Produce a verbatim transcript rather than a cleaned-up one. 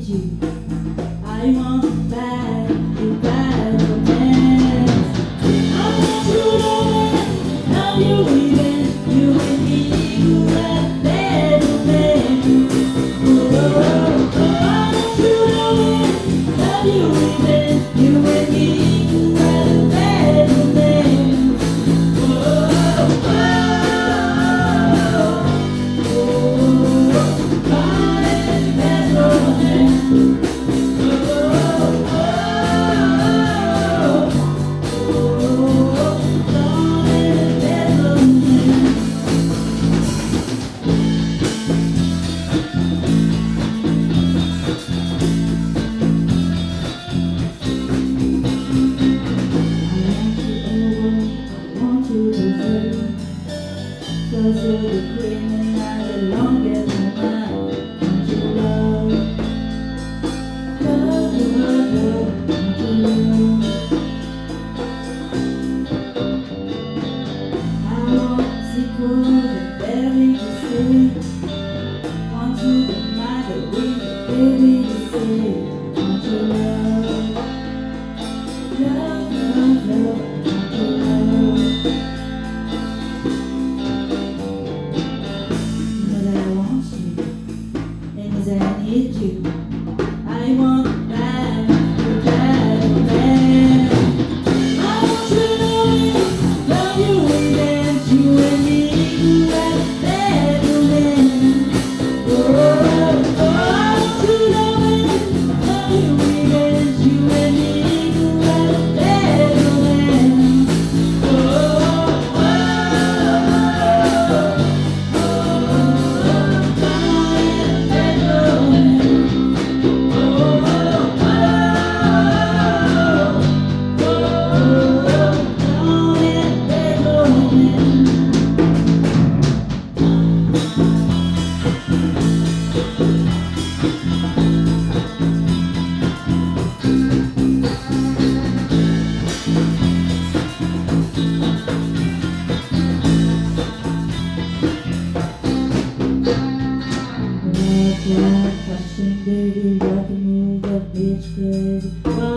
need you. I want back your bad romance. I want you to know how you even you and me you have bad romance. Oh, oh, oh, I want you to know how you even you and me you have bad romance. Oh, oh, oh, oh, bad, bad romance. Cause you're the queen and I belong as a man. Want your love, love, love, love, want your love. I want sequel and bury the sea. Want you to mind the way baby you say. Want your love, love, love, love, want your love. I need you. I want back your bad romance. I want you to know love you and dance you and me who have bad romance. Oh, oh, oh, I want you to know love you and dance you and me who have bad romance. Oh, oh, oh, oh, oh, oh, Fashion baby, rock and move the bitch crazy.